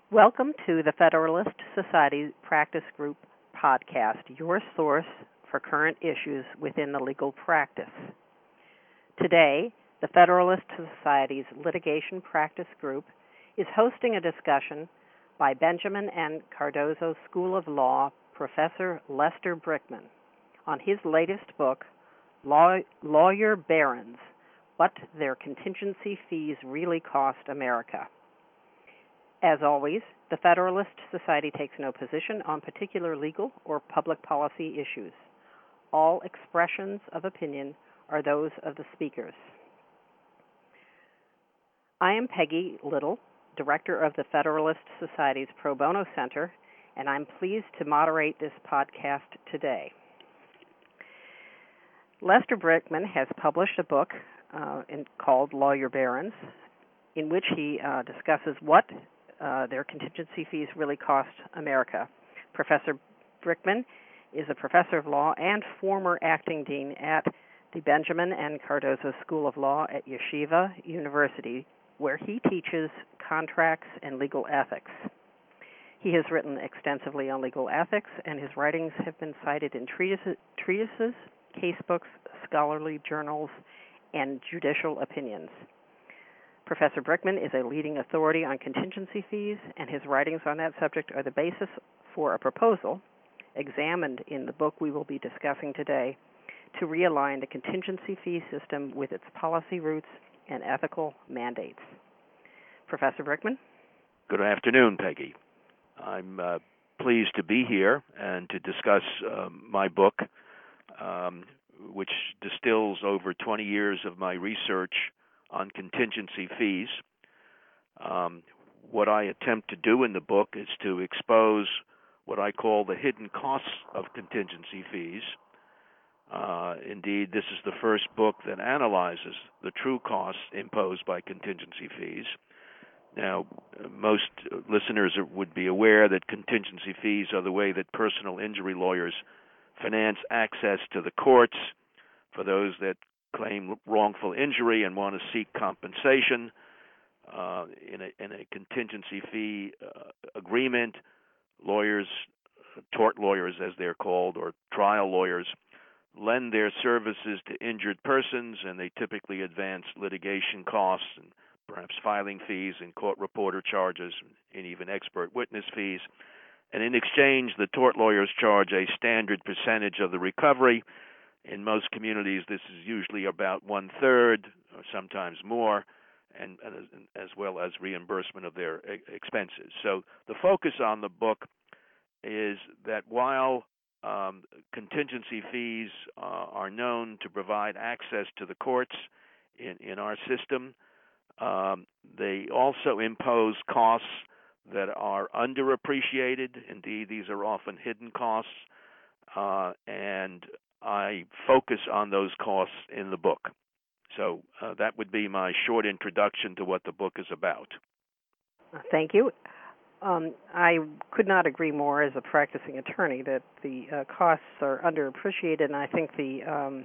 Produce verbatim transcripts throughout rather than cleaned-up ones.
Welcome to the Federalist Society Practice Group podcast, your source for current issues within the legal practice. Today, the Federalist Society's Litigation Practice Group is hosting a discussion by Benjamin and Cardozo School of Law Professor Lester Brickman on his latest book, Law- Lawyer Barons: What Their Contingency Fees Really Cost America. As always, the Federalist Society takes no position on particular legal or public policy issues. All expressions of opinion are those of the speakers. I am Peggy Little, Director of the Federalist Society's Pro Bono Center, and I'm pleased to moderate this podcast today. Lester Brickman has published a book uh, in, called Lawyer Barons, in which he uh, discusses what Uh, their contingency fees really cost America. Professor Brickman is a professor of law and former acting dean at the Benjamin and Cardozo School of Law at Yeshiva University, where he teaches contracts and legal ethics. He has written extensively on legal ethics, and his writings have been cited in treatises, treatises casebooks, scholarly journals, and judicial opinions. Professor Brickman is a leading authority on contingency fees, and his writings on that subject are the basis for a proposal, examined in the book we will be discussing today, to realign the contingency fee system with its policy roots and ethical mandates. Professor Brickman? Good afternoon, Peggy. I'm uh, pleased to be here and to discuss uh, my book, um, which distills over twenty years of my research on contingency fees. Um, what I attempt to do in the book is to expose what I call the hidden costs of contingency fees. Uh, indeed, this is the first book that analyzes the true costs imposed by contingency fees. Now, most listeners would be aware that contingency fees are the way that personal injury lawyers finance access to the courts for those that claim wrongful injury and want to seek compensation. Uh, in, a, in a contingency fee uh, agreement, lawyers, tort lawyers as they're called, or trial lawyers, lend their services to injured persons, and they typically advance litigation costs and perhaps filing fees and court reporter charges and even expert witness fees. And in exchange, the tort lawyers charge a standard percentage of the recovery. In most communities, this is usually about one-third or sometimes more, and, and as well as reimbursement of their expenses. So the focus on the book is that while um, contingency fees uh, are known to provide access to the courts in, in our system, um, they also impose costs that are underappreciated. Indeed, these are often hidden costs, uh, and I focus on those costs in the book. So uh, that would be my short introduction to what the book is about. Thank you. Um, I could not agree more as a practicing attorney that the uh, costs are underappreciated, and I think the um,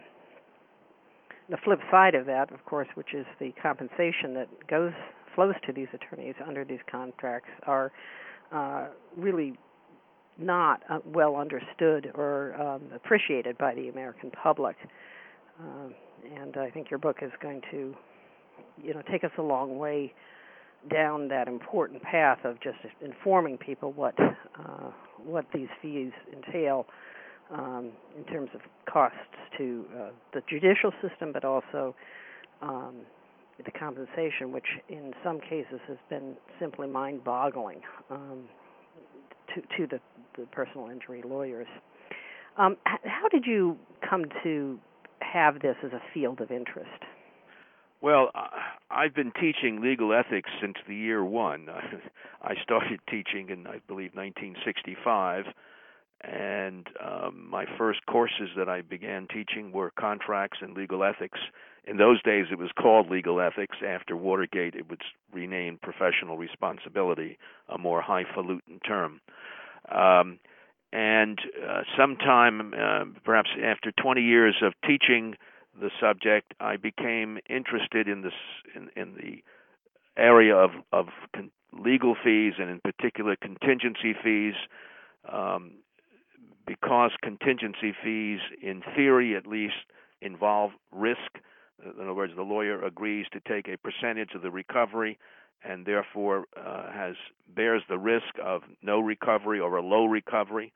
the flip side of that, of course, which is the compensation that goes flows to these attorneys under these contracts, are uh, really not uh, well understood or um, appreciated by the American public. Um, and I think your book is going to, you know, take us a long way down that important path of just informing people what uh, what these fees entail um, in terms of costs to uh, the judicial system, but also um, the compensation, which in some cases has been simply mind-boggling um, to, to the, the personal injury lawyers. Um, how did you come to have this as a field of interest? Well, I've been teaching legal ethics since the year one. I started teaching in, I believe, nineteen sixty-five, and um, my first courses that I began teaching were contracts and legal ethics. In those days, it was called legal ethics. After Watergate, it was renamed professional responsibility, a more highfalutin term. Um, and uh, sometime, uh, perhaps after twenty years of teaching the subject, I became interested in this in, in the area of, of con- legal fees, and in particular contingency fees, um, because contingency fees, in theory at least, involve risk. In other words, the lawyer agrees to take a percentage of the recovery and therefore uh, has bears the risk of no recovery or a low recovery,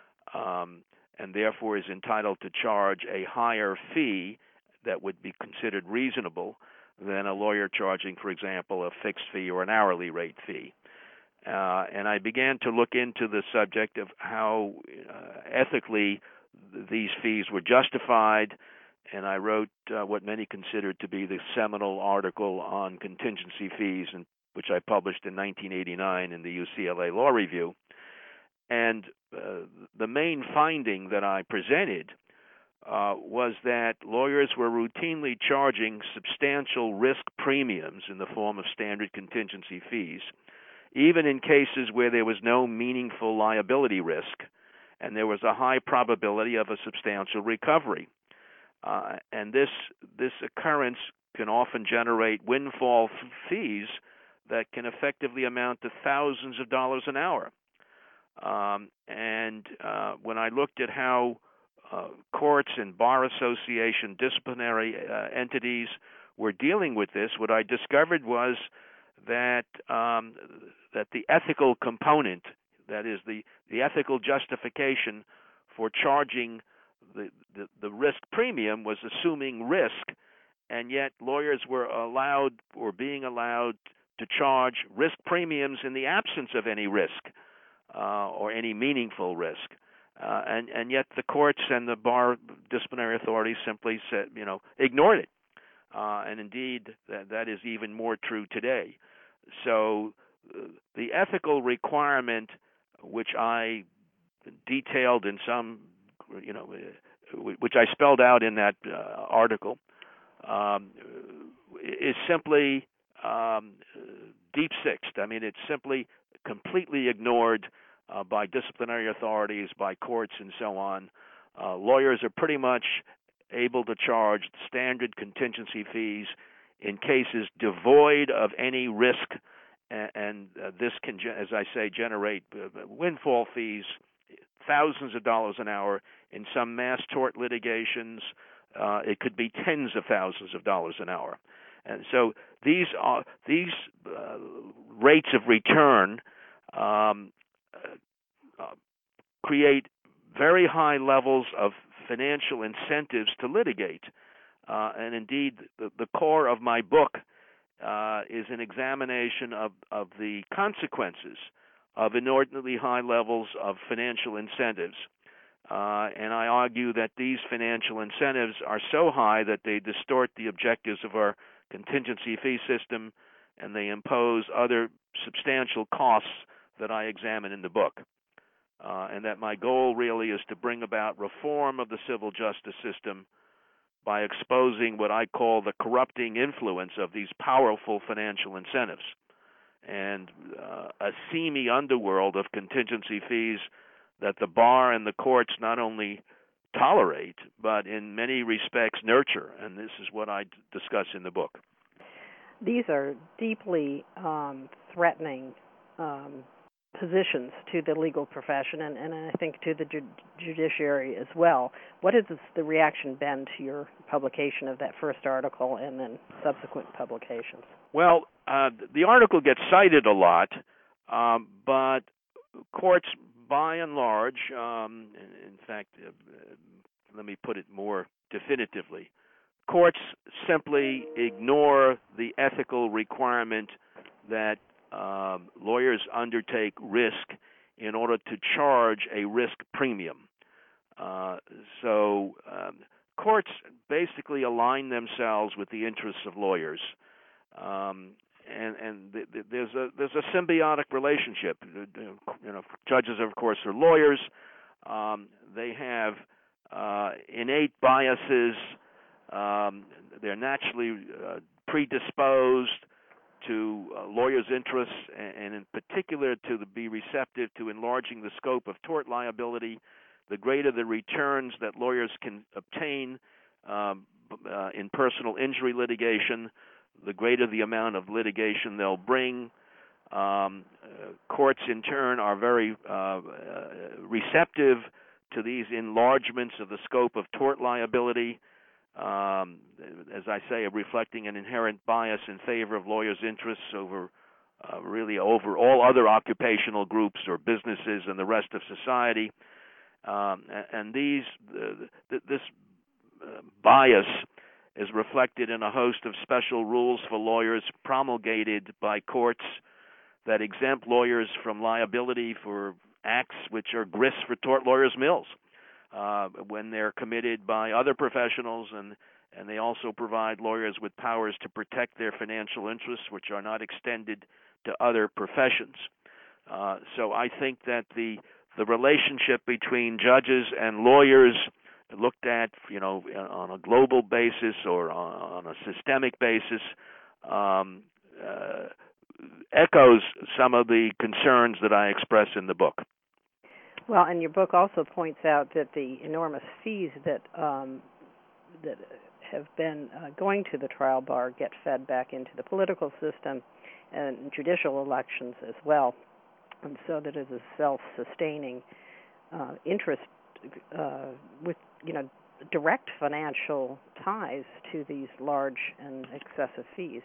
um, and therefore is entitled to charge a higher fee that would be considered reasonable than a lawyer charging, for example, a fixed fee or an hourly rate fee. Uh, and I began to look into the subject of how uh, ethically these fees were justified, and I wrote uh, what many considered to be the seminal article on contingency fees, and, which I published in nineteen eighty-nine in the U C L A Law Review. And uh, the main finding that I presented uh, was that lawyers were routinely charging substantial risk premiums in the form of standard contingency fees, even in cases where there was no meaningful liability risk, and there was a high probability of a substantial recovery. Uh, and this this occurrence can often generate windfall f- fees that can effectively amount to thousands of dollars an hour. Um, and uh, when I looked at how uh, courts and bar association disciplinary uh, entities were dealing with this, what I discovered was that um, that the ethical component, that is the, the ethical justification for charging the, the, the risk premium, was assuming risk, and yet lawyers were allowed or being allowed to charge risk premiums in the absence of any risk uh, or any meaningful risk. Uh, and, and yet the courts and the bar disciplinary authorities simply said, you know, ignored it. Uh, and indeed, that, that is even more true today. So uh, the ethical requirement, which I detailed in some, you know, uh, which I spelled out in that uh, article, um, is simply um, deep-sixed. I mean, it's simply completely ignored uh, by disciplinary authorities, by courts, and so on. Uh, lawyers are pretty much able to charge standard contingency fees in cases devoid of any risk, and, and uh, this can, as I say, generate uh, windfall fees, thousands of dollars an hour. In some mass tort litigations, uh, it could be tens of thousands of dollars an hour. And so these are these uh, rates of return um, uh, create very high levels of financial incentives to litigate. Uh, and indeed, the, the core of my book uh, is an examination of, of the consequences of inordinately high levels of financial incentives. Uh, and I argue that these financial incentives are so high that they distort the objectives of our contingency fee system, and they impose other substantial costs that I examine in the book. Uh, and that my goal really is to bring about reform of the civil justice system by exposing what I call the corrupting influence of these powerful financial incentives and uh, a seamy underworld of contingency fees that the bar and the courts not only tolerate, but in many respects nurture. And this is what I d- discuss in the book. These are deeply um, threatening um, positions to the legal profession, and, and I think to the ju- judiciary as well. What has the reaction been to your publication of that first article and then subsequent publications? Well, uh, the article gets cited a lot, um, but courts, by and large, um, in, in fact, uh, let me put it more definitively, courts simply ignore the ethical requirement that um, lawyers undertake risk in order to charge a risk premium. Uh, so um, courts basically align themselves with the interests of lawyers. Um, and and th- th- there's a there's a symbiotic relationship. You know, judges, of course, are lawyers. Um, they have uh, innate biases. Um, they're naturally uh, predisposed to uh, lawyers' interests, and, and in particular to the, be receptive to enlarging the scope of tort liability. The greater the returns that lawyers can obtain um, uh, in personal injury litigation, the greater the amount of litigation they'll bring. Um, uh, courts, in turn, are very uh, uh, receptive to these enlargements of the scope of tort liability, um, as I say, reflecting an inherent bias in favor of lawyers' interests over uh, really over all other occupational groups or businesses and the rest of society. Um, and these, uh, this uh, bias is reflected in a host of special rules for lawyers promulgated by courts that exempt lawyers from liability for acts which are grist for tort lawyers' mills uh, when they're committed by other professionals, and, and they also provide lawyers with powers to protect their financial interests, which are not extended to other professions. Uh, so I think that the the relationship between judges and lawyers, looked at, you know, on a global basis or on a systemic basis, um, uh, echoes some of the concerns that I express in the book. Well, and your book also points out that the enormous fees that um, that have been uh, going to the trial bar get fed back into the political system and judicial elections as well, and so that it is a self-sustaining uh, interest uh, with, you know, direct financial ties to these large and excessive fees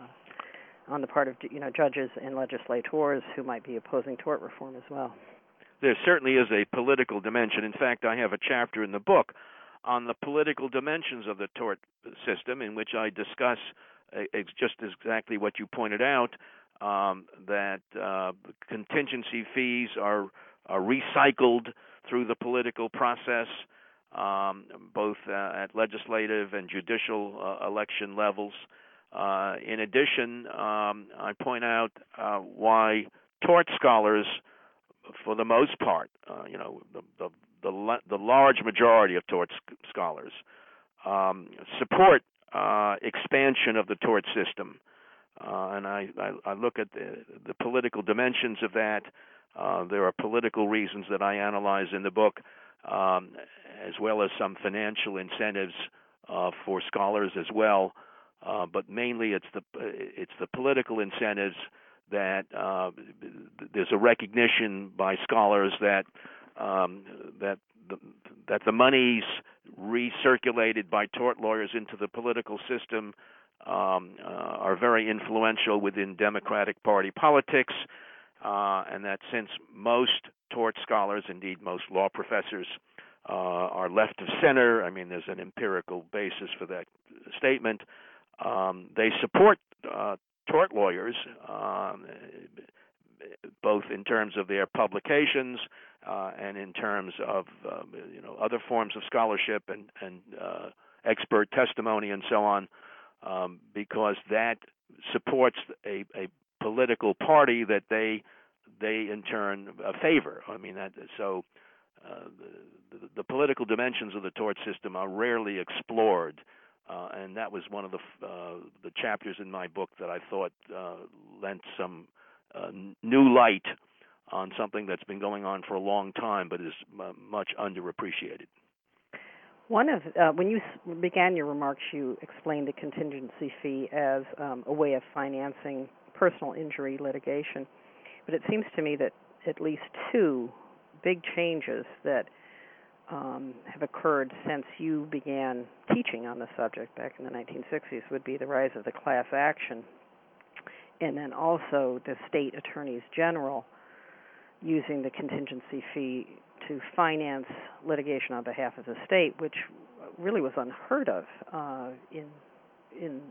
uh, on the part of, you know, judges and legislators who might be opposing tort reform as well. There certainly is a political dimension. In fact, I have a chapter in the book on the political dimensions of the tort system, in which I discuss uh, just exactly what you pointed out, um, that uh, contingency fees are, are recycled through the political process, um, both uh, at legislative and judicial uh, election levels. Uh, in addition, um, I point out uh, why tort scholars, for the most part, uh, you know, the, the the the large majority of tort scholars um, support uh, expansion of the tort system, uh, and I, I, I look at the, the political dimensions of that. Uh, there are political reasons that I analyze in the book, um, as well as some financial incentives uh, for scholars as well. Uh, but mainly, it's the it's the political incentives that uh, there's a recognition by scholars that um, that the, that the monies recirculated by tort lawyers into the political system um, uh, are very influential within Democratic Party politics, uh, and that since most tort scholars, indeed most law professors, uh, are left of center, I mean, there's an empirical basis for that statement. Um, they support uh, tort lawyers, um, both in terms of their publications uh, and in terms of um, you know other forms of scholarship and, and uh, expert testimony and so on, um, because that supports a, a political party that they they in turn uh, favor. I mean that so uh, the, the, the political dimensions of the tort system are rarely explored. Uh, and that was one of the uh, the chapters in my book that I thought uh, lent some uh, new light on something that's been going on for a long time, but is uh, much underappreciated. One of uh, when you began your remarks, you explained the contingency fee as um, a way of financing personal injury litigation. But it seems to me that at least two big changes that Um, have occurred since you began teaching on the subject back in the nineteen sixties would be the rise of the class action, and then also the state attorneys general using the contingency fee to finance litigation on behalf of the state, which really was unheard of uh, in in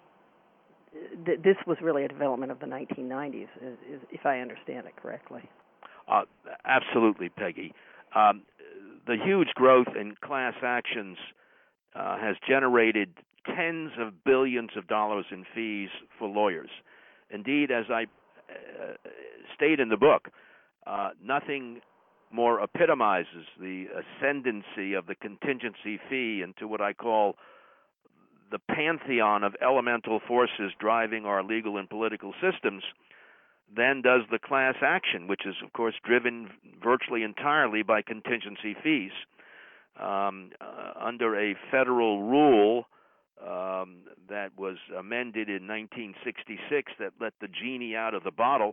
th- this was really a development of the nineteen nineties, if I understand it correctly. Uh, absolutely, Peggy. Um, the huge growth in class actions uh, has generated tens of billions of dollars in fees for lawyers. Indeed, as I uh, state in the book, uh, nothing more epitomizes the ascendancy of the contingency fee into what I call the pantheon of elemental forces driving our legal and political systems than does the class action, which is, of course, driven virtually entirely by contingency fees. Um, uh, under a federal rule, um, that was amended in nineteen sixty-six that let the genie out of the bottle.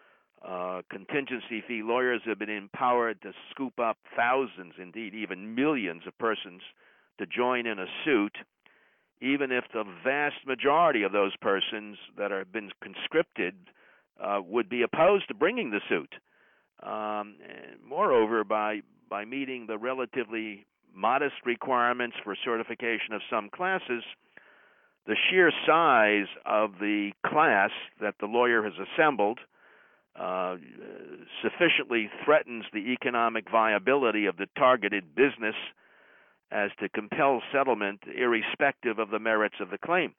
Uh, contingency fee lawyers have been empowered to scoop up thousands, indeed even millions of persons to join in a suit, even if the vast majority of those persons that have been conscripted uh, would be opposed to bringing the suit. Um, and moreover, by by meeting the relatively modest requirements for certification of some classes, the sheer size of the class that the lawyer has assembled uh, sufficiently threatens the economic viability of the targeted business as to compel settlement irrespective of the merits of the claim.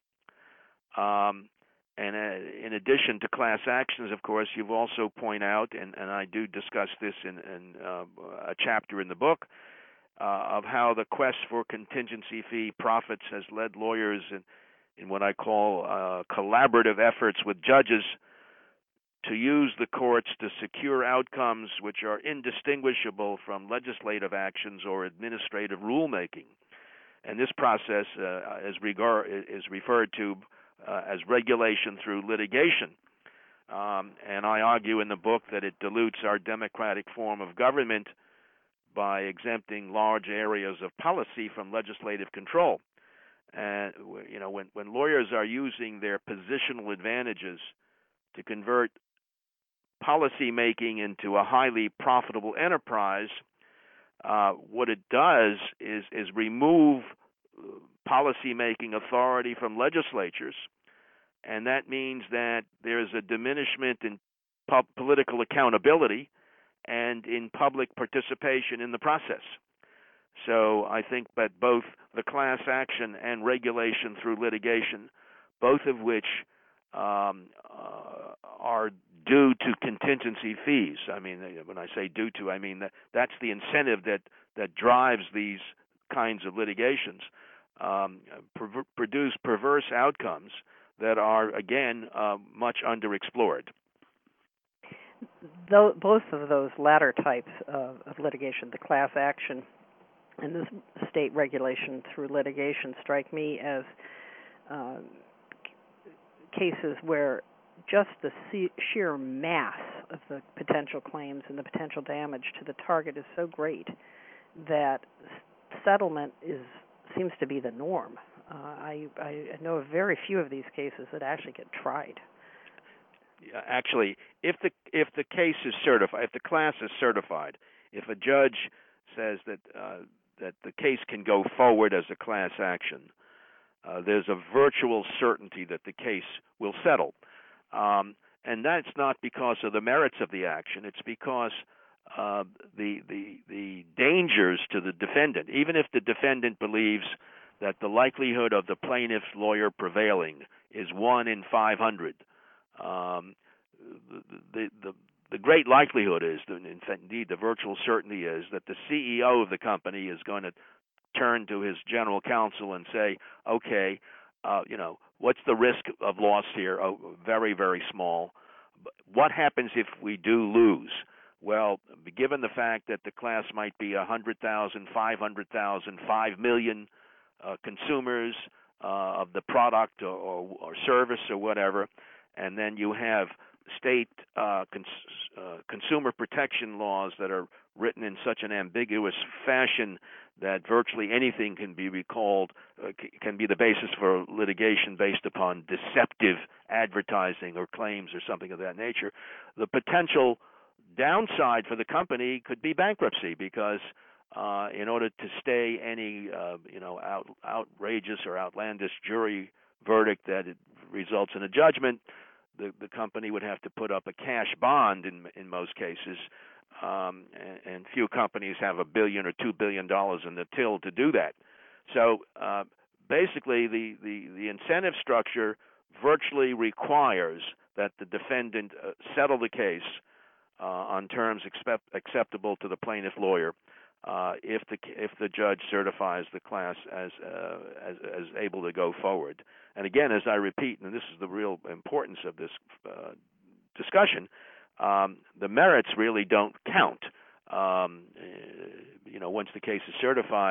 Um, and uh, in addition to class actions, of course, you've also point out, and, and I do discuss this in, in uh, a chapter in the book, uh, of how the quest for contingency fee profits has led lawyers in, in what I call uh, collaborative efforts with judges to use the courts to secure outcomes which are indistinguishable from legislative actions or administrative rulemaking. And this process uh, is, regard, is referred to uh, as regulation through litigation. Um, and I argue in the book that it dilutes our democratic form of government by exempting large areas of policy from legislative control. And you know, when, when lawyers are using their positional advantages to convert policy making into a highly profitable enterprise, uh, what it does is is remove policy making authority from legislatures, and that means that there's a diminishment in po- political accountability and in public participation in the process. So I think that both the class action and regulation through litigation, both of which um, uh, are due to contingency fees. I mean, when I say due to, I mean that that's the incentive that, that drives these kinds of litigations, um, per- produce perverse outcomes that are, again, uh, much underexplored. Though, both of those latter types of, of litigation, the class action and the state regulation through litigation, strike me as uh, cases where just the sheer mass of the potential claims and the potential damage to the target is so great that settlement is seems to be the norm. Uh, I, I know of very few of these cases that actually get tried. Actually, if the if the case is certified, if the class is certified, if a judge says that uh, that the case can go forward as a class action, uh, there's a virtual certainty that the case will settle. Um, and that's not because of the merits of the action. It's because uh, the, the the dangers to the defendant, even if the defendant believes that the likelihood of the plaintiff's lawyer prevailing is one in five hundred, um, the, the, the, the great likelihood is, in fact, indeed the virtual certainty is, that the C E O of the company is going to turn to his general counsel and say, okay, uh, you know, what's the risk of loss here? Oh, very, very small. What happens if we do lose? Well, given the fact that the class might be one hundred thousand, five hundred thousand, five million uh, consumers uh, of the product or, or, or service or whatever, and then you have state uh, cons- uh, consumer protection laws that are written in such an ambiguous fashion that virtually anything can be recalled, uh, c- can be the basis for litigation based upon deceptive advertising or claims or something of that nature. The potential downside for the company could be bankruptcy, because uh, in order to stay any uh, you know out, outrageous or outlandish jury verdict that it results in a judgment, the, the company would have to put up a cash bond in in most cases. Um, and, and few companies have a billion or two billion dollars in the till to do that. So uh, basically, the, the, the incentive structure virtually requires that the defendant uh, settle the case uh, on terms accept, acceptable to the plaintiff lawyer uh, if the if the judge certifies the class as, uh, as as able to go forward. And again, as I repeat, and this is the real importance of this uh, discussion. Um, the merits really don't count. Um, you know, once the case is certified,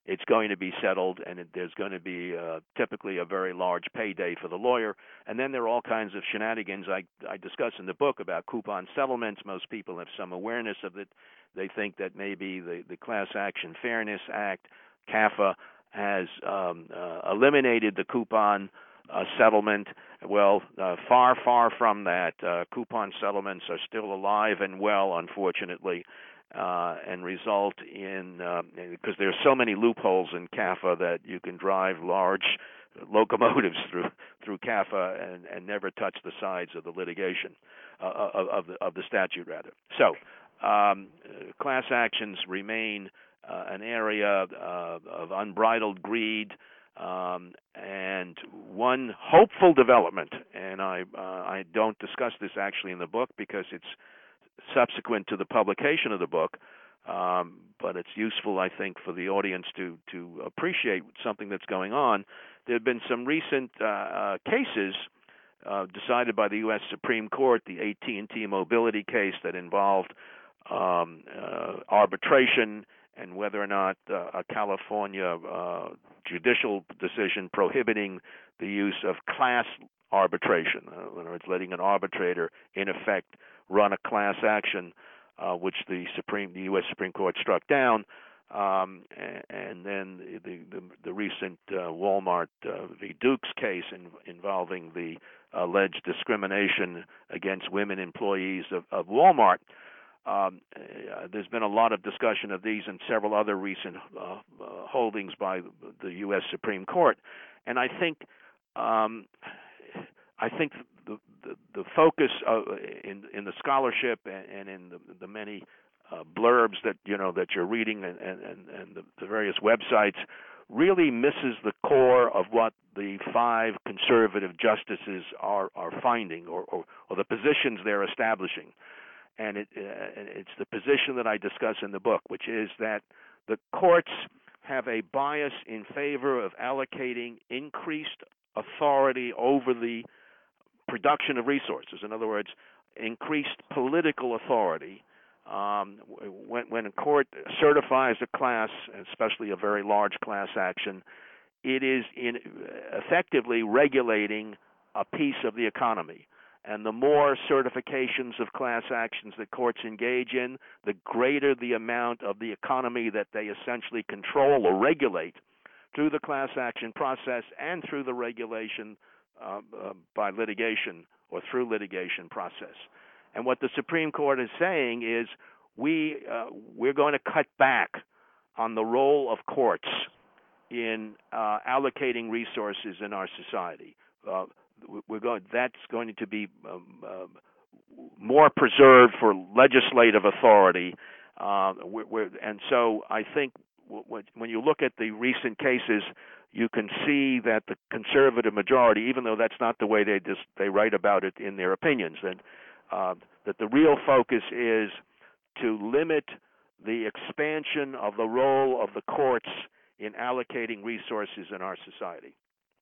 it's going to be settled, and it, there's going to be uh, typically a very large payday for the lawyer. And then there are all kinds of shenanigans I, I discuss in the book about coupon settlements. Most people have some awareness of it. They think that maybe the, the Class Action Fairness Act, C A F A, has um, uh, eliminated the coupon uh, settlement. Well, uh, far, far from that. Uh, coupon settlements are still alive and well, unfortunately. Uh, and result in, uh, because there are so many loopholes in C A F A that you can drive large locomotives through through C A F A and, and never touch the sides of the litigation, uh, of, of, the, of the statute, rather. So, um, class actions remain uh, an area uh, of unbridled greed, um, and one hopeful development, and I, uh, I don't discuss this actually in the book because it's subsequent to the publication of the book, um, but it's useful, I think, for the audience to to appreciate something that's going on. There have been some recent uh, uh, cases uh, decided by the U S Supreme Court, the A T and T Mobility case that involved um, uh, arbitration and whether or not uh, a California uh, judicial decision prohibiting the use of class arbitration, uh, in other words, letting an arbitrator, in effect, run a class action, uh, which the Supreme, the U S Supreme Court struck down, um, and, and then the the, the recent uh, Walmart uh, v. Dukes case in, involving the alleged discrimination against women employees of, of Walmart. Um, uh, there's been a lot of discussion of these and several other recent uh, uh, holdings by the U S Supreme Court, and I think. Um, I think the the, the focus of, in in the scholarship and, and in the, the many uh, blurbs that you know that you're reading and and, and the, the various websites really misses the core of what the five conservative justices are are finding or or, or the positions they're establishing, and it uh, it's the position that I discuss in the book, which is that the courts have a bias in favor of allocating increased authority over the production of resources. In other words, increased political authority. Um, when, when a court certifies a class, especially a very large class action, it is in effectively regulating a piece of the economy. And the more certifications of class actions that courts engage in, the greater the amount of the economy that they essentially control or regulate through the class action process and through the regulation uh, uh, by litigation or through litigation process. And what the Supreme Court is saying is we uh, we're going to cut back on the role of courts in uh, allocating resources in our society. Uh, we're going that's going to be um, uh, more preserved for legislative authority. Uh, we're, we're, and so I think when you look at the recent cases, you can see that the conservative majority, even though that's not the way they just they write about it in their opinions, that uh, that the real focus is to limit the expansion of the role of the courts in allocating resources in our society.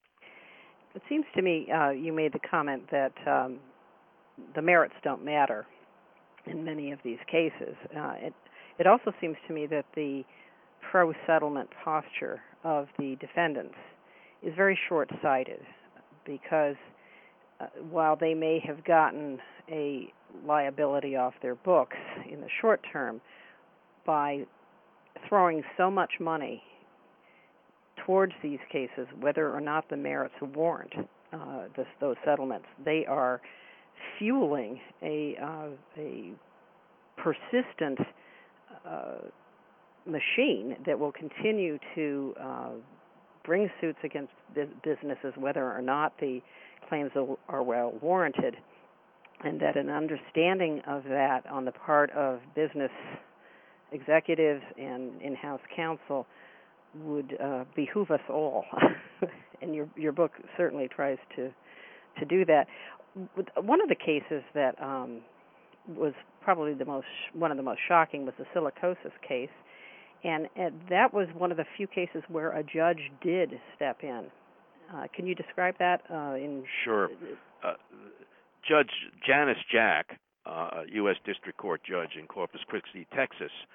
It seems to me uh, you made the comment that um, the merits don't matter in many of these cases. Uh, it it also seems to me that the pro-settlement posture of the defendants is very short-sighted because uh, while they may have gotten a liability off their books in the short term by throwing so much money towards these cases, whether or not the merits warrant uh, this, those settlements, they are fueling a, uh, a persistent uh, machine that will continue to uh, bring suits against businesses whether or not the claims are well warranted, and that an understanding of that on the part of business executives and in-house counsel would uh, behoove us all. And your your book certainly tries to to do that. One of the cases that um, was probably the most one of the most shocking was the silicosis case. And, and that was one of the few cases where a judge did step in. Uh, can you describe that? Uh, in Sure. Uh, Judge Janice Jack, uh, U S District Court judge in Corpus Christi, Texas,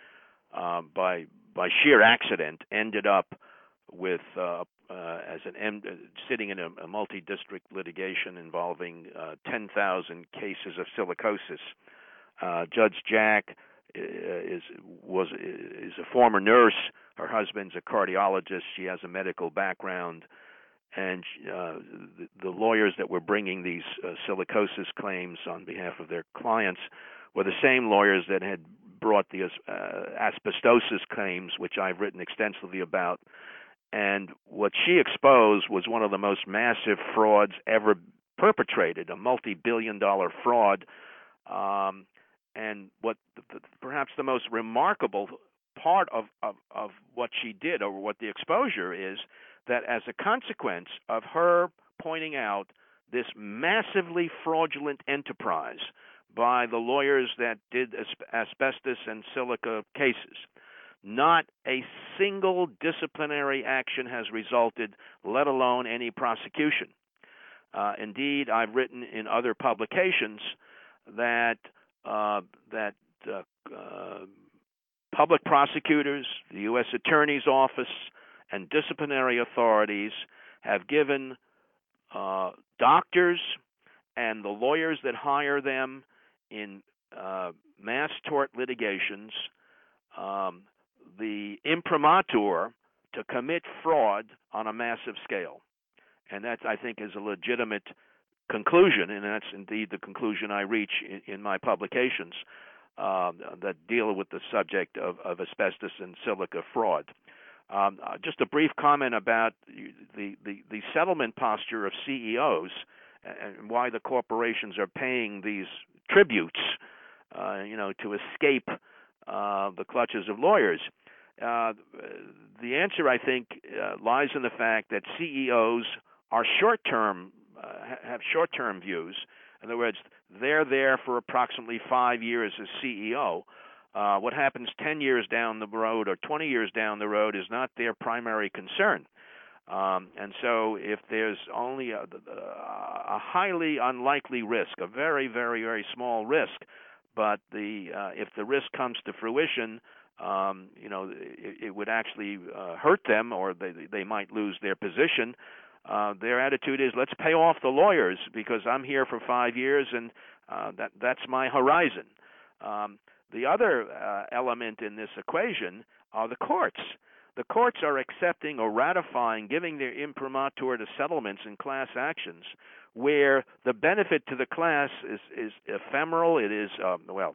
uh, by by sheer accident, ended up with uh, uh, as an M, uh, sitting in a, a multi-district litigation involving uh, ten thousand cases of silicosis. Uh, Judge Jack is was is a former nurse. Her husband's a cardiologist. She has a medical background, and uh, the, the lawyers that were bringing these uh, silicosis claims on behalf of their clients were the same lawyers that had brought the uh, asbestosis claims, which I've written extensively about. And what she exposed was one of the most massive frauds ever perpetrated, a multi-billion dollar fraud. Um, and what the, the, perhaps the most remarkable part of, of, of what she did, or what the exposure is, that as a consequence of her pointing out this massively fraudulent enterprise by the lawyers that did asbestos and silica cases, not a single disciplinary action has resulted, let alone any prosecution. Uh, indeed, I've written in other publications that uh, that uh, uh, public prosecutors, the U S Attorney's Office, and disciplinary authorities have given uh, doctors and the lawyers that hire them in uh, mass tort litigations um, the imprimatur to commit fraud on a massive scale. And that, I think, is a legitimate conclusion, and that's indeed the conclusion I reach in, in my publications uh, that deal with the subject of, of asbestos and silica fraud. Um, uh, just a brief comment about the, the, the settlement posture of C E Os and why the corporations are paying these tributes, uh, you know, to escape uh, the clutches of lawyers. Uh, the answer, I think, uh, lies in the fact that C E Os are short-term, uh, have short-term views. In other words, they're there for approximately five years as C E O. Uh, what happens ten years down the road or twenty years down the road is not their primary concern. Um, and so if there's only a, a highly unlikely risk, a very, very, very small risk, but the uh, if the risk comes to fruition, um, you know, it, it would actually uh, hurt them, or they they might lose their position. Uh, their attitude is, let's pay off the lawyers because I'm here for five years and uh, that that's my horizon. Um, the other uh, element in this equation are the courts. The courts are accepting or ratifying, giving their imprimatur to settlements and class actions where the benefit to the class is, is ephemeral. It is, um, well,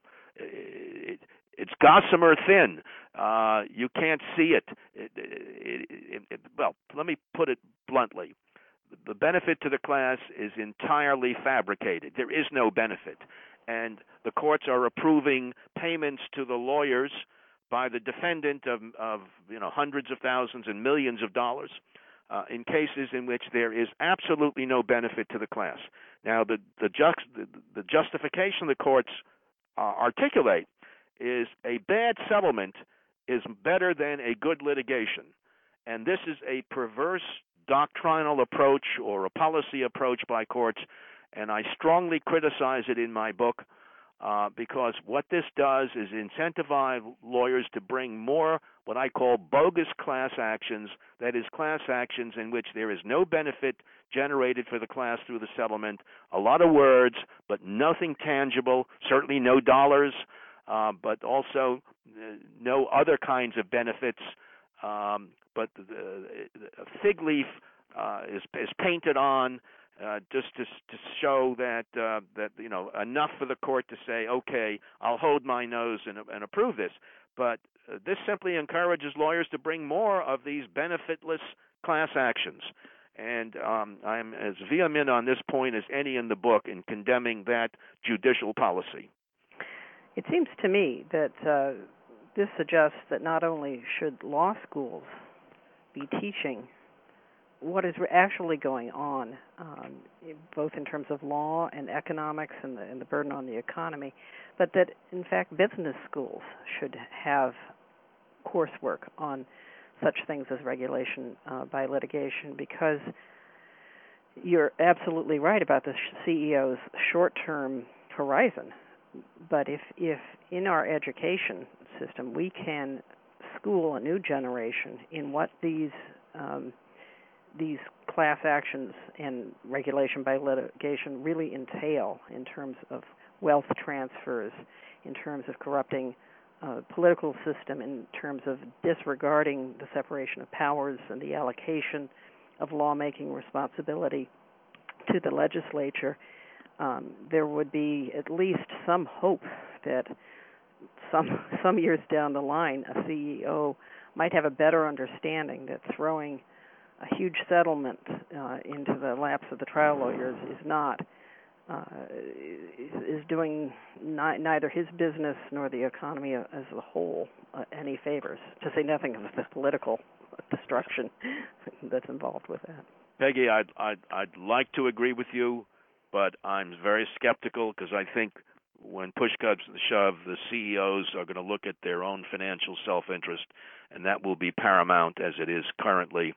it, it's gossamer thin. Uh, you can't see it. It, it, it, it. Well, let me put it bluntly. The benefit to the class is entirely fabricated. There is no benefit. And the courts are approving payments to the lawyers by the defendant of, of you know, hundreds of thousands and millions of dollars uh, in cases in which there is absolutely no benefit to the class. Now, the the, just, the, the justification the courts uh, articulate is a bad settlement is better than a good litigation. And this is a perverse doctrinal approach or a policy approach by courts, and I strongly criticize it in my book uh, because what this does is incentivize lawyers to bring more what I call bogus class actions, that is, class actions in which there is no benefit generated for the class through the settlement, a lot of words, but nothing tangible, certainly no dollars, uh, but also uh, no other kinds of benefits. Um, but the, the fig leaf uh, is, is painted on uh, just to, to show that uh, that you know enough for the court to say, okay, I'll hold my nose and, and approve this. But uh, this simply encourages lawyers to bring more of these benefitless class actions. And um, I'm as vehement on this point as any in the book in condemning that judicial policy. It seems to me that uh, this suggests that not only should law schools be teaching what is actually going on, um, both in terms of law and economics and the, and the burden on the economy, but that, in fact, business schools should have coursework on such things as regulation uh, by litigation, because you're absolutely right about the C E O's short-term horizon. but if if in our education system we can school a new generation in what these um, these class actions and regulation by litigation really entail in terms of wealth transfers, in terms of corrupting uh, political system, in terms of disregarding the separation of powers and the allocation of lawmaking responsibility to the legislature, um, there would be at least some hope that some some years down the line a C E O might have a better understanding that throwing a huge settlement uh, into the laps of the trial lawyers is not uh, is, is doing ni- neither his business nor the economy as a whole uh, any favors, to say nothing of the political destruction that's involved with that. Peggy, I'd, I'd, I'd like to agree with you, but I'm very skeptical because I think when push comes to shove, the C E Os are going to look at their own financial self-interest, and that will be paramount as it is currently.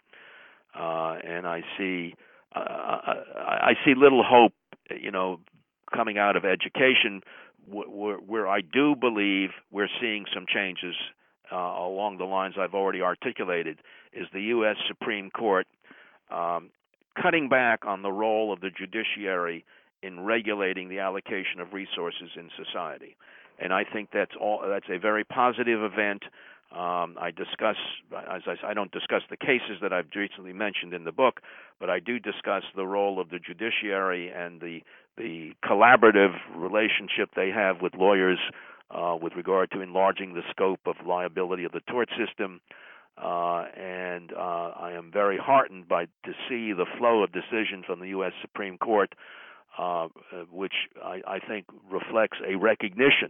Uh, and I see, uh, I, I see little hope, you know, coming out of education, where, where I do believe we're seeing some changes uh, along the lines I've already articulated, is the U S Supreme Court um, cutting back on the role of the judiciary in regulating the allocation of resources in society. And I think that's all. That's a very positive event. Um, I discuss, as I, I don't discuss the cases that I've recently mentioned in the book, but I do discuss the role of the judiciary and the the collaborative relationship they have with lawyers uh, with regard to enlarging the scope of liability of the tort system. Uh, and uh, I am very heartened by to see the flow of decisions from the U S Supreme Court, uh, which I, I think reflects a recognition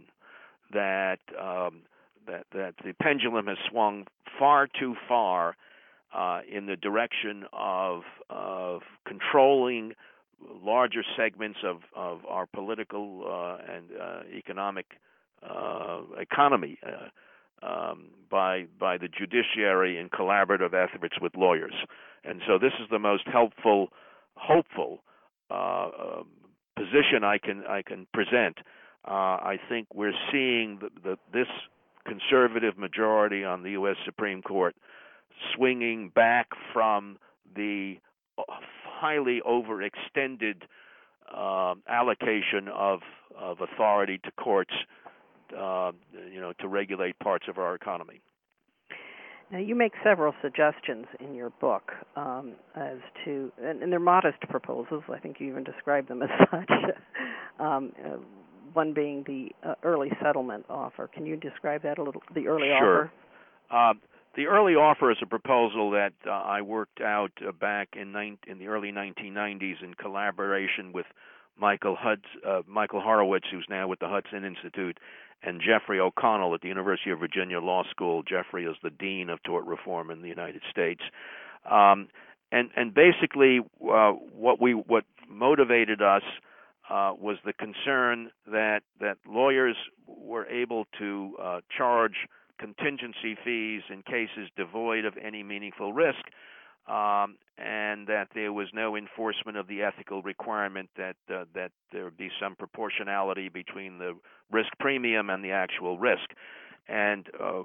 that um, that that the pendulum has swung far too far uh, in the direction of of controlling larger segments of, of our political uh, and uh, economic uh, economy uh, um, by by the judiciary in collaborative efforts with lawyers. And so this is the most helpful, hopeful uh, uh, position I can I can present. Uh, I think we're seeing the, the, this conservative majority on the U S Supreme Court swinging back from the highly overextended uh, allocation of of authority to courts, uh, you know, to regulate parts of our economy. Now, you make several suggestions in your book um, as to, and, and they're modest proposals. I think you even describe them as such. um, uh, one being the uh, early settlement offer. Can you describe that a little? The early sure. offer. Uh, the early offer is a proposal that uh, I worked out uh, back in, nine, in the early nineteen nineties in collaboration with Michael Huds, uh, Michael Horowitz, who's now with the Hudson Institute, and Jeffrey O'Connell at the University of Virginia Law School. Jeffrey is the dean of tort reform in the United States. Um, and and basically, uh, what we what motivated us uh, was the concern that that lawyers were able to uh, charge contingency fees in cases devoid of any meaningful risk, um, and that there was no enforcement of the ethical requirement that uh, that there would be some proportionality between the risk premium and the actual risk. And uh,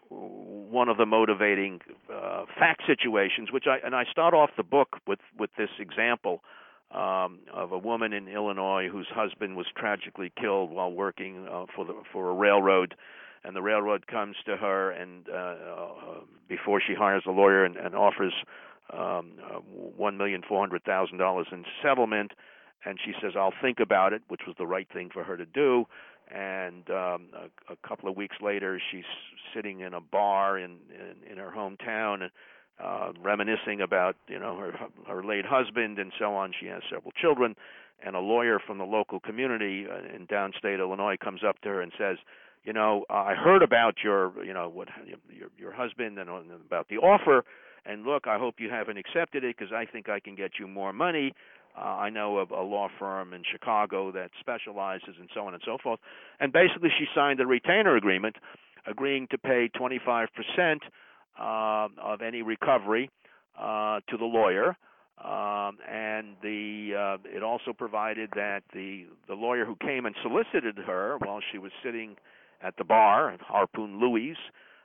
one of the motivating uh, fact situations, which I and I start off the book with with this example um, of a woman in Illinois whose husband was tragically killed while working uh, for the for a railroad. And the railroad comes to her and uh, uh, before she hires a lawyer and, and offers um, uh, one million four hundred thousand dollars in settlement, and she says, "I'll think about it," which was the right thing for her to do. And um, a, a couple of weeks later, she's sitting in a bar in in, in her hometown, uh, reminiscing about you know her her late husband and so on. She has several children, and a lawyer from the local community in downstate Illinois comes up to her and says, You know, uh, I heard about your, you know, what your your husband and, and about the offer, and look, I hope you haven't accepted it because I think I can get you more money. Uh, I know of a law firm in Chicago that specializes and so on and so forth. And basically, she signed a retainer agreement, agreeing to pay twenty-five percent uh, of any recovery uh, to the lawyer. Um, and the uh, it also provided that the the lawyer who came and solicited her while she was sitting at the bar at Harpoon Louise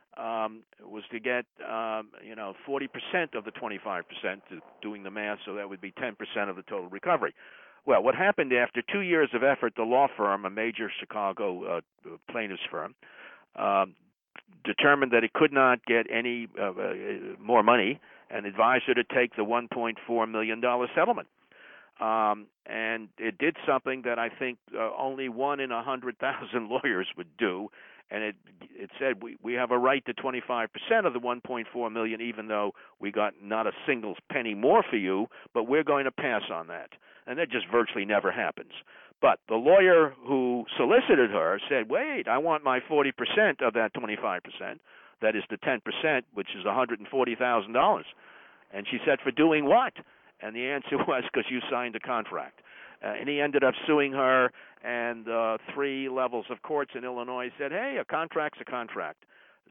um, was to get um, you know forty percent of the twenty-five percent, doing the math, so that would be ten percent of the total recovery. Well, what happened after two years of effort, the law firm, a major Chicago uh, plaintiffs firm, um, determined that it could not get any uh, uh, more money and advised her to take the one point four million dollars settlement. Um, and it did something that I think uh, only one in a hundred thousand lawyers would do, and it it said we, we have a right to twenty-five percent of the one point four million dollars, even though we got not a single penny more for you, but we're going to pass on that. And that just virtually never happens. But the lawyer who solicited her said, wait, I want my forty percent of that twenty-five percent. That is the ten percent, which is one hundred forty thousand dollars. And she said, for doing what? And the answer was, because you signed a contract. Uh, and he ended up suing her, and uh, three levels of courts in Illinois said, hey, a contract's a contract.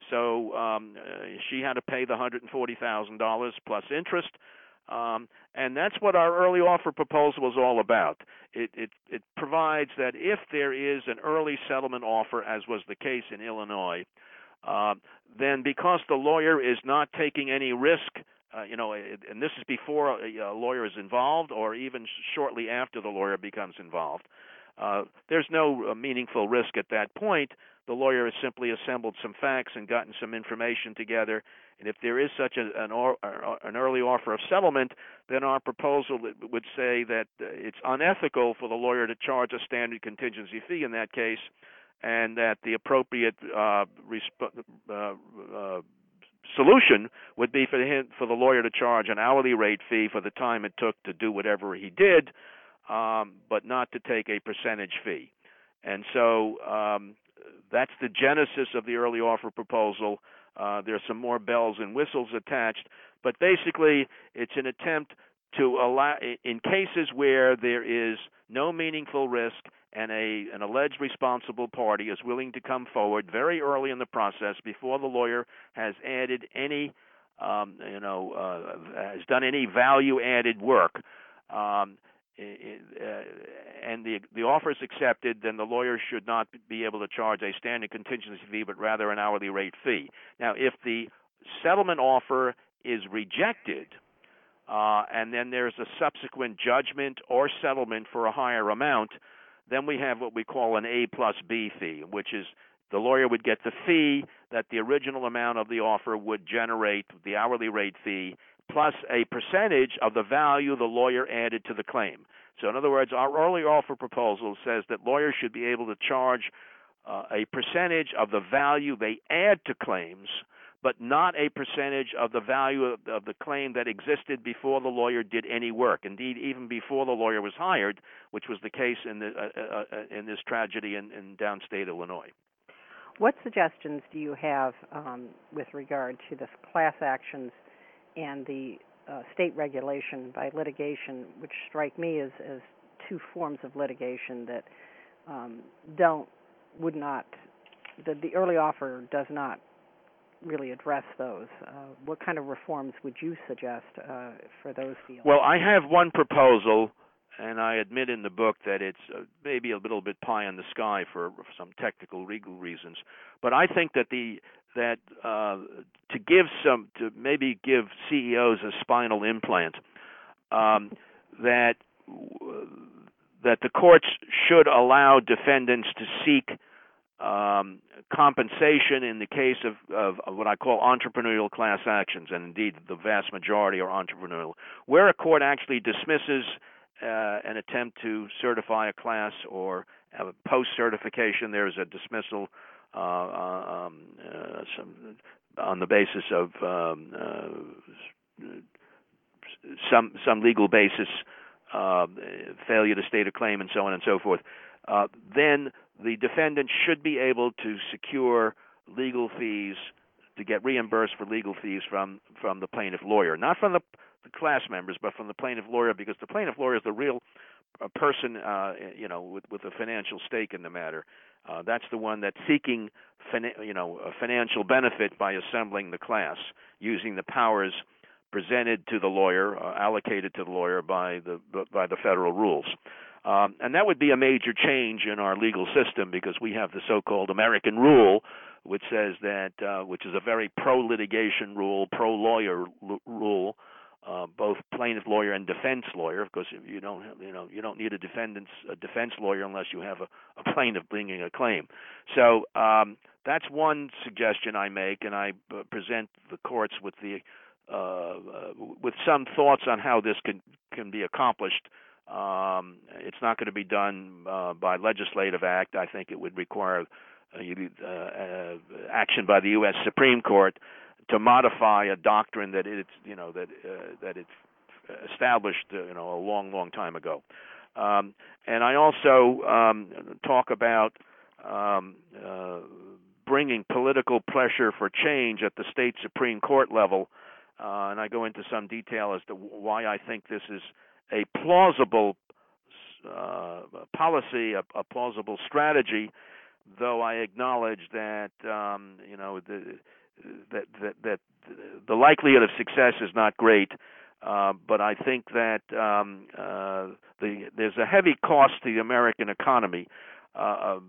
So um, uh, she had to pay the one hundred forty thousand dollars plus interest. Um, and that's what our early offer proposal was all about. It, it, it provides that if there is an early settlement offer, as was the case in Illinois, uh, then because the lawyer is not taking any risk, uh, you know, and this is before a, a lawyer is involved or even shortly after the lawyer becomes involved, uh, there's no uh, meaningful risk at that point. The lawyer has simply assembled some facts and gotten some information together. And if there is such a, an, or, an early offer of settlement, then our proposal would say that it's unethical for the lawyer to charge a standard contingency fee in that case, and that the appropriate uh, resp- uh, uh, solution would be for him, for the lawyer to charge an hourly rate fee for the time it took to do whatever he did, um, but not to take a percentage fee. And so um, that's the genesis of the early offer proposal. Uh, there's some more bells and whistles attached, but basically it's an attempt to allow, in cases where there is no meaningful risk and a an alleged responsible party is willing to come forward very early in the process before the lawyer has added any, um, you know, uh, has done any value-added work, um, It, uh, and the the offer is accepted, then the lawyer should not be able to charge a standard contingency fee, but rather an hourly rate fee. Now, if the settlement offer is rejected, uh, and then there's a subsequent judgment or settlement for a higher amount, then we have what we call an A plus B fee, which is the lawyer would get the fee that the original amount of the offer would generate, the hourly rate fee, plus a percentage of the value the lawyer added to the claim. So in other words, our early offer proposal says that lawyers should be able to charge uh, a percentage of the value they add to claims, but not a percentage of the value of, of the claim that existed before the lawyer did any work. Indeed, even before the lawyer was hired, which was the case in, the, uh, uh, in this tragedy in, in downstate Illinois. What suggestions do you have um, with regard to the class actions and the uh, state regulation by litigation, which strike me as, as two forms of litigation that um, don't, would not, the, the early offer does not really address those. Uh, what kind of reforms would you suggest uh, for those fields? Well, I have one proposal, and I admit in the book that it's uh, maybe a little bit pie in the sky for, for some technical legal reasons. But I think that the that uh, to give some to maybe give C E Os a spinal implant, um, that that the courts should allow defendants to seek um, compensation in the case of, of, of what I call entrepreneurial class actions, and indeed the vast majority are entrepreneurial, where a court actually dismisses uh, an attempt to certify a class or have a post-certification. There is a dismissal uh, um, uh, some, on the basis of um, uh, some some legal basis, uh, failure to state a claim, and so on and so forth. Uh, then the defendant should be able to secure legal fees, to get reimbursed for legal fees from, from the plaintiff lawyer, not from the, the class members, but from the plaintiff lawyer, because the plaintiff lawyer is the real uh, person, uh, you know, with, with a financial stake in the matter. Uh, that's the one that's seeking, fina- you know, a financial benefit by assembling the class, using the powers presented to the lawyer, uh, allocated to the lawyer by the by the federal rules. Um, and that would be a major change in our legal system, because we have the so-called American rule, which says that, uh, which is a very pro-litigation rule, pro-lawyer l- rule, uh, both plaintiff lawyer and defense lawyer. Because you don't, you know, you don't need a defendant's a defense lawyer unless you have a, a plaintiff bringing a claim. So um, that's one suggestion I make, and I uh, present the courts with the uh, uh, with some thoughts on how this can can be accomplished. Um, it's not going to be done uh, by legislative act. I think it would require uh, uh, uh, action by the U S Supreme Court to modify a doctrine that it's, you know, that uh, that it's established, uh, you know, a long, long time ago. Um, and I also um, talk about um, uh, bringing political pressure for change at the state Supreme Court level, uh, and I go into some detail as to why I think this is a plausible uh, policy, a, a plausible strategy, though I acknowledge that um, you know the, that, that that the likelihood of success is not great. Uh, but I think that um, uh, the, there's a heavy cost to the American economy uh, of,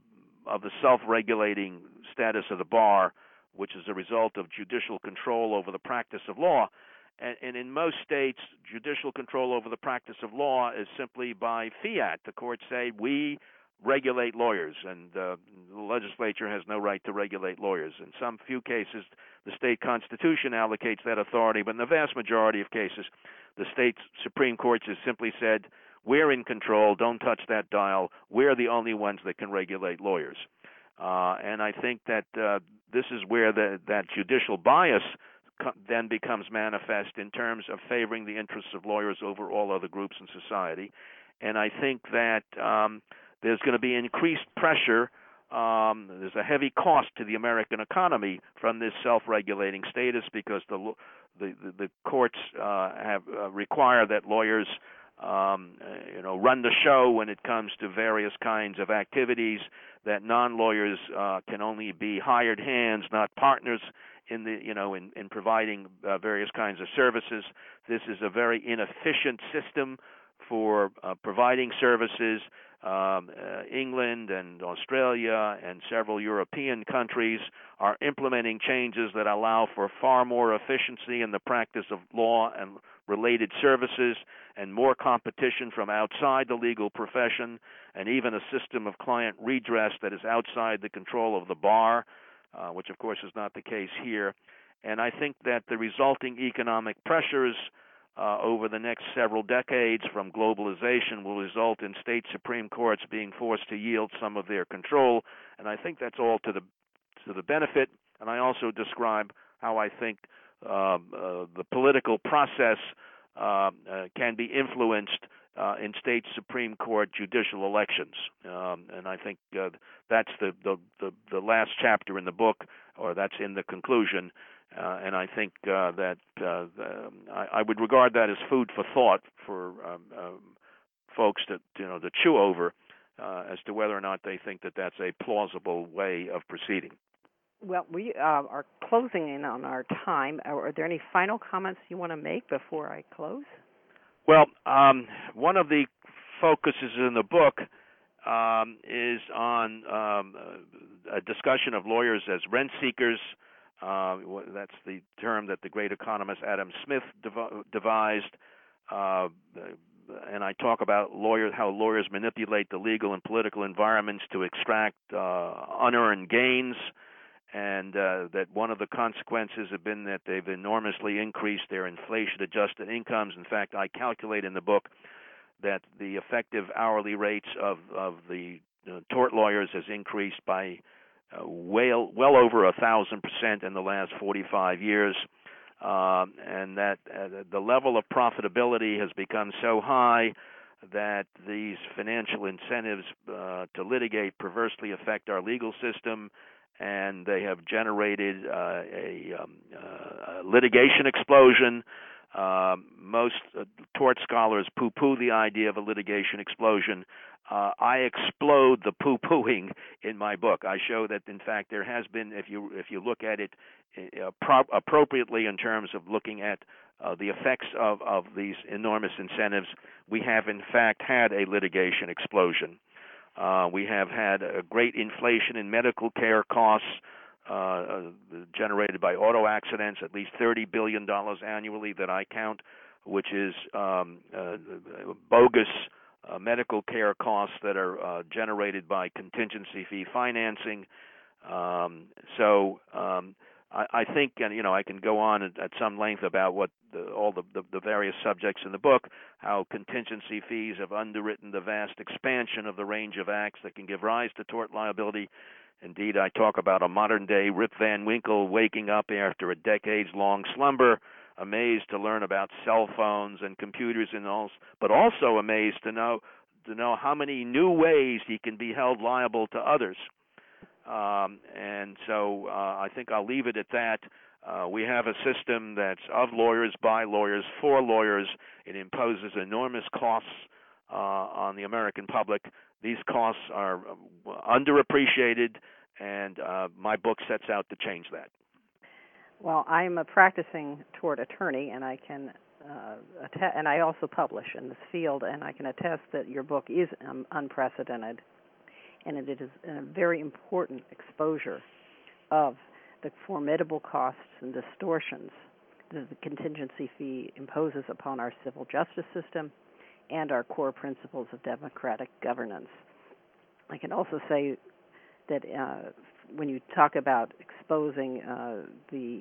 of the self-regulating status of the bar, which is a result of judicial control over the practice of law. And, and in most states, judicial control over the practice of law is simply by fiat. The courts say, we regulate lawyers, and uh, the legislature has no right to regulate lawyers. In some few cases, the state constitution allocates that authority, but in the vast majority of cases, the state Supreme Courts has simply said, we're in control, don't touch that dial, we're the only ones that can regulate lawyers. Uh, and I think that uh, this is where the, that judicial bias then becomes manifest in terms of favoring the interests of lawyers over all other groups in society. And I think that um, there's going to be increased pressure. Um, there's a heavy cost to the American economy from this self-regulating status, because the the, the, the courts uh, have uh, require that lawyers um, you know run the show when it comes to various kinds of activities, that non-lawyers uh, can only be hired hands, not partners in the you know in, in providing uh, various kinds of services. This is a very inefficient system for uh, providing services. Um, uh, England and Australia and several European countries are implementing changes that allow for far more efficiency in the practice of law and related services, and more competition from outside the legal profession, and even a system of client redress that is outside the control of the bar, uh, which of course is not the case here. And I think that the resulting economic pressures Uh, over the next several decades from globalization will result in state Supreme Courts being forced to yield some of their control, and I think that's all to the to the benefit. And I also describe how I think uh, uh, the political process uh, uh, can be influenced uh, in state Supreme Court judicial elections, um, and I think uh, that's the, the the the last chapter in the book, or that's in the conclusion. Uh, and I think uh, that uh, um, I, I would regard that as food for thought for um, um, folks to you know to chew over uh, as to whether or not they think that that's a plausible way of proceeding. Well, we uh, are closing in on our time. Are there any final comments you want to make before I close? Well, um, one of the focuses in the book um, is on um, a discussion of lawyers as rent seekers. Uh, that's the term that the great economist Adam Smith dev- devised. Uh, and I talk about lawyers, how lawyers manipulate the legal and political environments to extract uh, unearned gains, and uh, that one of the consequences have been that they've enormously increased their inflation-adjusted incomes. In fact, I calculate in the book that the effective hourly rates of, of the uh, tort lawyers has increased by Uh, well, well over a thousand percent in the last forty-five years, um, and that uh, the level of profitability has become so high that these financial incentives uh, to litigate perversely affect our legal system, and they have generated uh, a, um, uh, a litigation explosion. Uh, most uh, tort scholars poo-poo the idea of a litigation explosion. Uh, I explode the poo-pooing in my book. I show that, in fact, there has been, if you if you look at it uh, pro- appropriately in terms of looking at uh, the effects of, of these enormous incentives, we have in fact had a litigation explosion. Uh, we have had a great inflation in medical care costs uh, generated by auto accidents, at least thirty billion dollars annually that I count, which is um, uh, bogus uh, medical care costs that are uh, generated by contingency fee financing. Um, so um, I, I think, and you know, I can go on at, at some length about what the, all the, the, the various subjects in the book, how contingency fees have underwritten the vast expansion of the range of acts that can give rise to tort liability. Indeed, I talk about a modern-day Rip Van Winkle waking up after a decades-long slumber, amazed to learn about cell phones and computers and all, but also amazed to know to know how many new ways he can be held liable to others. Um, and so uh, I think I'll leave it at that. Uh, we have a system that's of lawyers, by lawyers, for lawyers. It imposes enormous costs uh, on the American public. These costs are underappreciated, and uh, my book sets out to change that. Well, I'm a practicing tort attorney, and I can uh, att- and I also publish in this field, and I can attest that your book is um, unprecedented, and it is a very important exposure of the formidable costs and distortions that the contingency fee imposes upon our civil justice system and our core principles of democratic governance. I can also say that uh, when you talk about exposing uh, the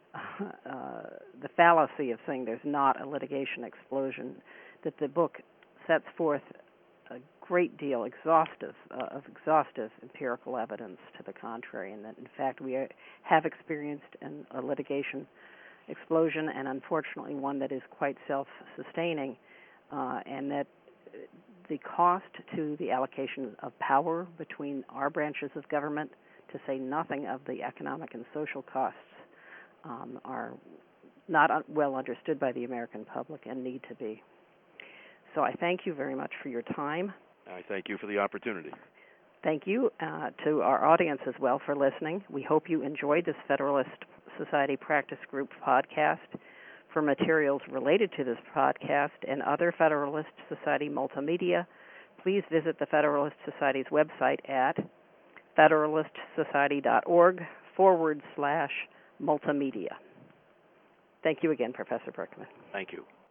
uh, the fallacy of saying there's not a litigation explosion, that the book sets forth a great deal exhaustive uh, of exhaustive empirical evidence to the contrary, and that in fact we are, have experienced an, a litigation explosion, and unfortunately one that is quite self-sustaining, uh, and that the cost to the allocation of power between our branches of government, to say nothing of the economic and social costs, um, are not un- well understood by the American public and need to be. So I thank you very much for your time. I thank you for the opportunity. Thank you uh, to our audience as well for listening. We hope you enjoyed this Federalist Society Practice Group podcast. For materials related to this podcast and other Federalist Society multimedia, please visit the Federalist Society's website at federalistsociety.org forward slash multimedia. Thank you again, Professor Berkman. Thank you.